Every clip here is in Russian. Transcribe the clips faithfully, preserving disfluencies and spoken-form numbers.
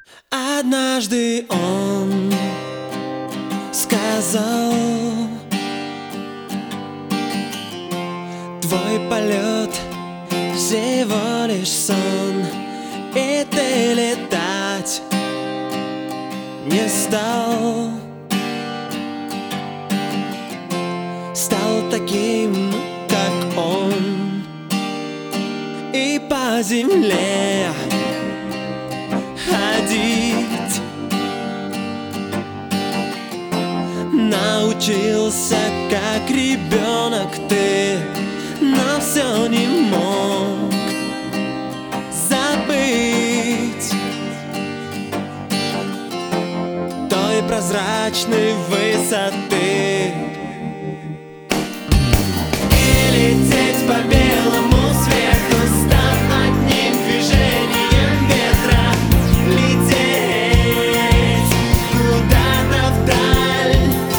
Однажды он сказал: твой полет всего лишь сон, и ты летать не стал. Стал таким, как он, и по земле ходить научился, как ребенок ты, но все не мог забыть той прозрачной высоты. И лететь по белому свету, став одним движением ветра, лететь куда-то вдаль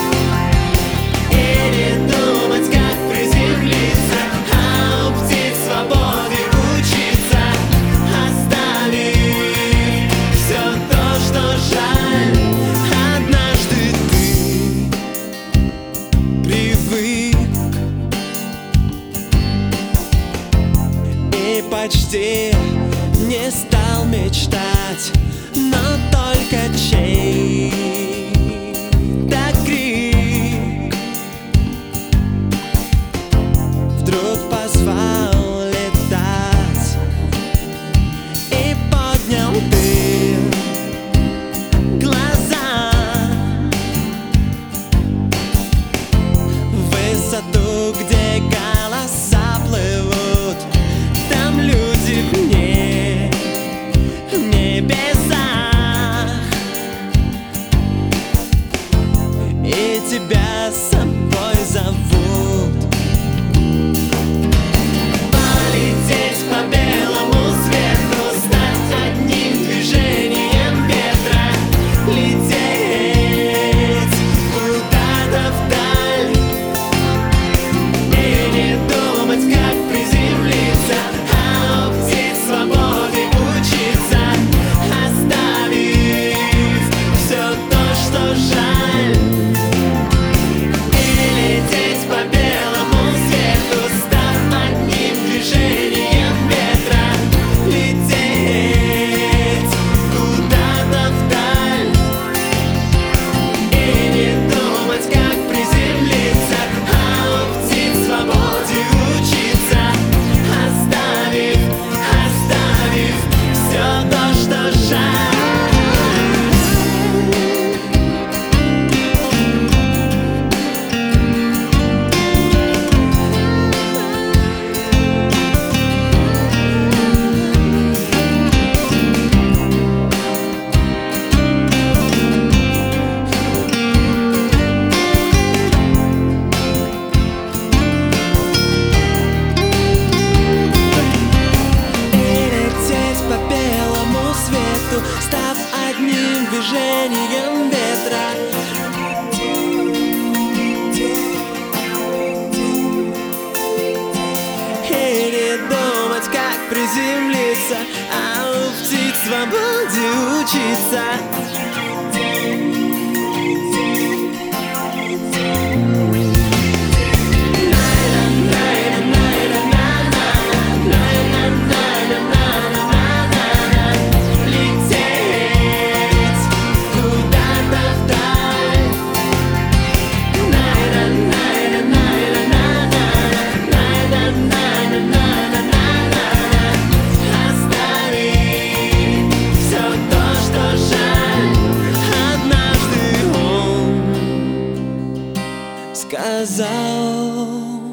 и не думать, как приземлиться, а у птиц свободы учиться, оставив все то, что жаль. Однажды ты привык и почти не стал мечтать, но только чей-то крик вдруг позвал летать, и поднял ты глаза в высоту, где голоса плывут. Там люди вне, в небесах, и тебя с собой зовут. Полететь по белому свету, стать одним движением ветра, лететь куда-то вдаль и не думать, как приземлиться, а у птиц свободы учиться, оставив все то, что жаль. И лететь по белому свету, став одним движением ветра, лететь куда-то вдаль и не думать, как приземлиться, а у птиц свободе учиться, оставив, оставив все то, что жаль. Став одним движением ветра, и не думать, как приземлиться, а у птиц свободе учиться. Сказал: